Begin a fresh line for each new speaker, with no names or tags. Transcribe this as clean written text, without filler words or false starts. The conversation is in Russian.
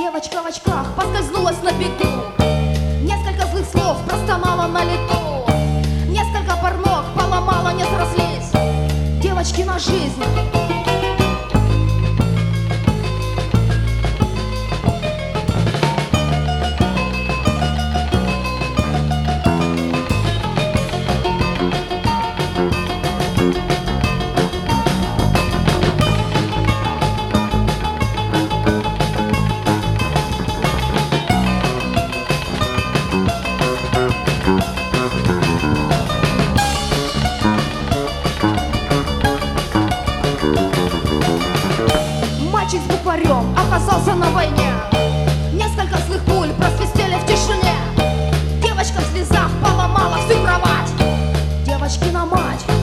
Девочка в очках поскользнулась на бегу. Несколько злых слов простонала на лету. Несколько пар ног поломала, не срослись девочки на жизнь. Мальчик с букварем оказался на войне. Несколько злых пуль просвистели в тишине. Девочка в слезах поломала всю кровать. Девочкина мать